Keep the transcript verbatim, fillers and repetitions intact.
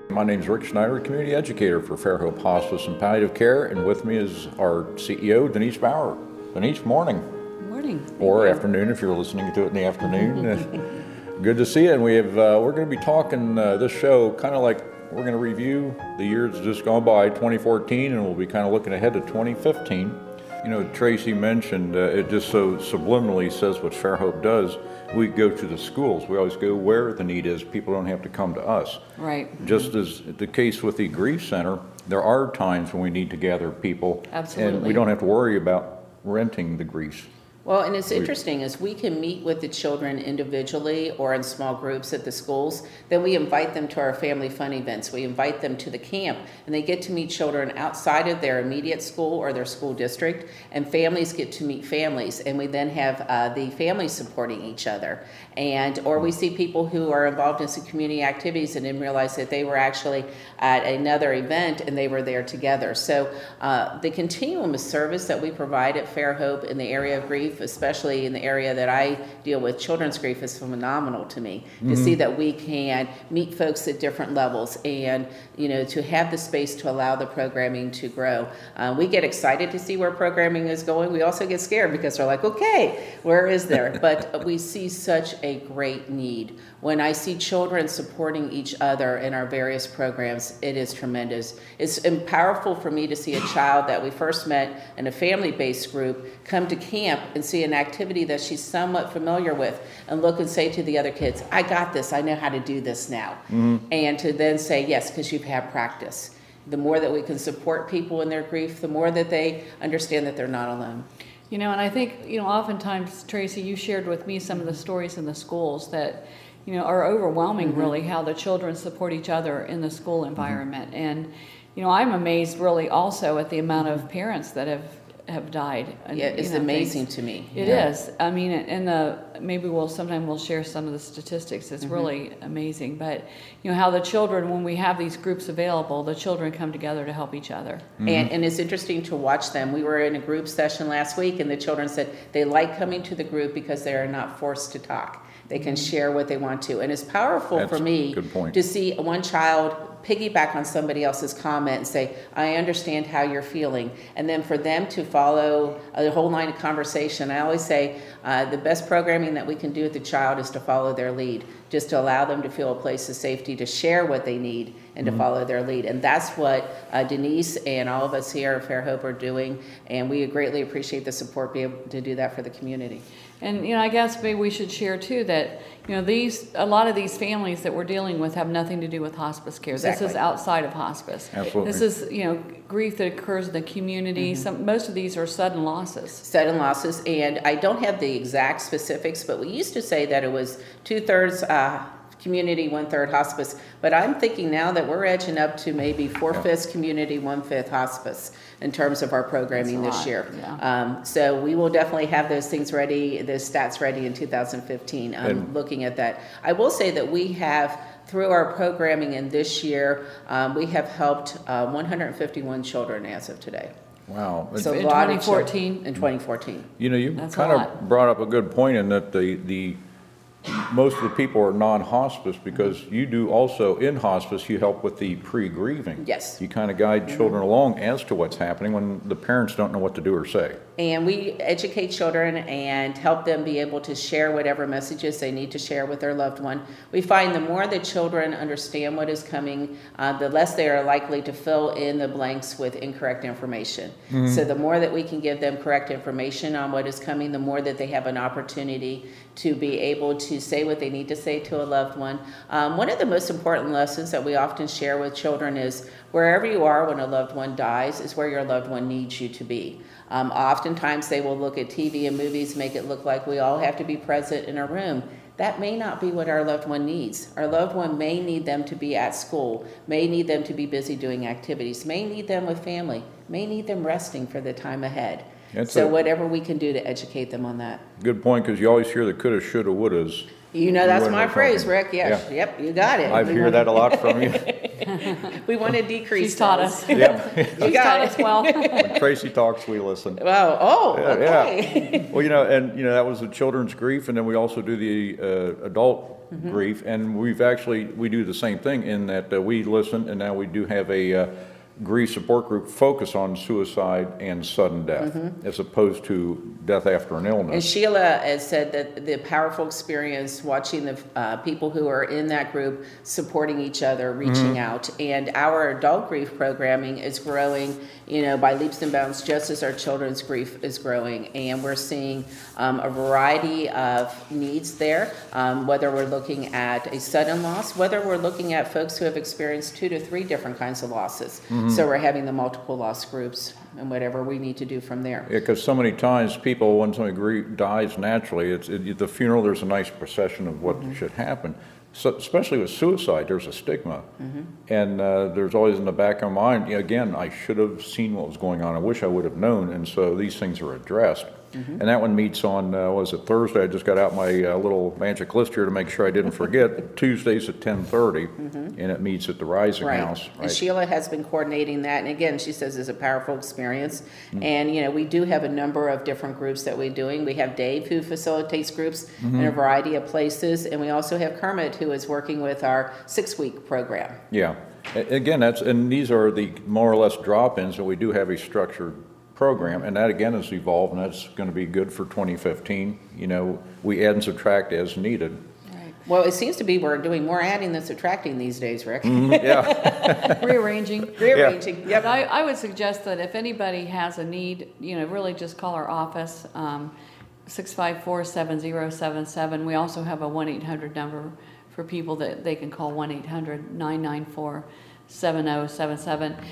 My name is Rick Schneider, community educator for Fairhope Hospice and Palliative Care, and with me is our C E O, Denise Bauer. Denise, morning. Morning. Or afternoon if you're listening to it in the afternoon. Good to see you. And we have uh, we're going to be talking uh, this show kind of like we're going to review the years just gone by, twenty fourteen, and we'll be kind of looking ahead to twenty fifteen. You know, Tracy mentioned uh, it just so subliminally says what Fairhope does. We go to the schools. We always go where the need is. People don't have to come to us. Right. Just as the case with the Grief Center, there are times when we need to gather people. Absolutely. And we don't have to worry about renting the griefs. Well, and it's interesting is we can meet with the children individually or in small groups at the schools. Then we invite them to our family fun events. We invite them to the camp, and they get to meet children outside of their immediate school or their school district, and families get to meet families, and we then have uh, the families supporting each other. And or we see people who are involved in some community activities and didn't realize that they were actually at another event and they were there together. So uh, the continuum of service that we provide at Fairhope in the area of grief, especially in the area that I deal with, children's grief, is phenomenal to me. Mm-hmm. To see that we can meet folks at different levels and, you know, to have the space to allow the programming to grow. Uh, we get excited to see where programming is going. We also get scared because we're like, okay, where is there? But we see such a great need. When I see children supporting each other in our various programs, it is tremendous. It's powerful for me to see a child that we first met in a family-based group come to camp and see an activity that she's somewhat familiar with and look and say to the other kids, I got this, I know how to do this now. Mm-hmm. And to then say, yes, because you've had practice. The more that we can support people in their grief, the more that they understand that they're not alone. You know, and I think, you know, oftentimes, Tracy, you shared with me some of the stories in the schools that, you know, are overwhelming, mm-hmm. really, how the children support each other in the school environment. Mm-hmm. And, you know, I'm amazed really also at the amount of parents that have have died. And, yeah, it's you know, amazing things. to me. It yeah. is. I mean, and the maybe we'll sometime we'll share some of the statistics. It's mm-hmm. really amazing. But you know how the children, when we have these groups available, the children come together to help each other. Mm-hmm. And, and it's interesting to watch them. We were in a group session last week, and the children said they like coming to the group because they are not forced to talk. They can share what they want to. And it's powerful That's for me good point. to see one child piggyback on somebody else's comment and say, I understand how you're feeling. And then for them to follow a whole line of conversation. I always say uh, the best programming that we can do with the child is to follow their lead, just to allow them to feel a place of safety, to share what they need and mm-hmm. to follow their lead. And that's what uh, Denise and all of us here at Fairhope are doing. And we greatly appreciate the support be able to do that for the community. And, you know, I guess maybe we should share, too, that, you know, these, a lot of these families that we're dealing with have nothing to do with hospice care. Exactly. This is outside of hospice. Absolutely. This is, you know, grief that occurs in the community. Mm-hmm. Some, most of these are sudden losses. Sudden losses. And I don't have the exact specifics, but we used to say that it was two-thirds uh, community, one-third hospice. But I'm thinking now that we're edging up to maybe four-fifths community, one-fifth hospice in terms of our programming this year. Yeah. Um, so we will definitely have those things ready, those stats ready in two thousand fifteen. I'm And looking at that. I will say that we have, through our programming in this year, um, we have helped uh, one hundred fifty-one children as of today. Wow. So In a lot twenty fourteen? Of in twenty fourteen. You know, you That's kind a of lot. brought up a good point in that the, the most of the people are non-hospice because you do also in hospice, you help with the pre-grieving. Yes. You kind of guide mm-hmm. children along as to what's happening when the parents don't know what to do or say. And we educate children and help them be able to share whatever messages they need to share with their loved one. We find the more the children understand what is coming, uh, the less they are likely to fill in the blanks with incorrect information. Mm-hmm. So the more that we can give them correct information on what is coming, the more that they have an opportunity to be able to say what they need to say to a loved one. Um, one of the most important lessons that we often share with children is wherever you are when a loved one dies is where your loved one needs you to be. Um, oftentimes they will look at T V and movies, make it look like we all have to be present in a room. That may not be what our loved one needs. Our loved one may need them to be at school, may need them to be busy doing activities, may need them with family, may need them resting for the time ahead. That's so a whatever we can do to educate them on that. good point, because you always hear the coulda, shoulda, wouldas. You know, that's When my we're phrase, talking. Rick. Yes. Yeah. Yep, you got it. I hear that a lot from you. We want to decrease She's taught those. us. Yeah. You She's got taught it. us well. When Tracy talks, we listen. Wow, oh, Yeah, okay. yeah. Well, you know, and, you know, that was the children's grief, and then we also do the uh, adult grief, and we've actually, we do the same thing in that uh, we listen, and now we do have a uh, grief support group focus on suicide and sudden death, as opposed to death after an And illness. Sheila has said that the powerful experience watching the uh, people who are in that group supporting each other, reaching out, and our adult grief programming is growing, you know, by leaps and bounds, just as our children's grief is growing. And we're seeing um, a variety of needs there, um, whether we're looking at a sudden loss, whether we're looking at folks who have experienced two to three different kinds of losses. So we're having the multiple loss groups and whatever we need to do from there. Yeah, because so many times people, when somebody grief dies naturally, it's, it, the funeral, there's a nice procession of what should happen. So, especially with suicide, there's a stigma. And uh, there's always in the back of my mind, you know, again, I should have seen what was going on. I wish I would have known. And so these things are addressed. And that one meets on, uh, was it Thursday? I just got out my uh, little magic list here to make sure I didn't forget. Tuesdays at ten thirty, and it meets at the Rising Right. House. And Sheila has been coordinating that. And again, she says it's a powerful experience. And, you know, we do have a number of different groups that we're doing. We have Dave who facilitates groups in a variety of places. And we also have Kermit who is working with our six-week program. Yeah. A- Again, that's, and these are the more or less drop-ins, and we do have a structured program, and that again has evolved, and that's going to be good for twenty fifteen. You know, we add and subtract as needed. Right. Well, it seems to be we're doing more adding than subtracting these days, Rick. Yeah. Rearranging. Rearranging, But yep. I, I would suggest that if anybody has a need, you know, really just call our office, um, six five four, seven zero seven seven. We also have a one eight hundred number for people that they can call one eight hundred, nine nine four, seven zero seven seven.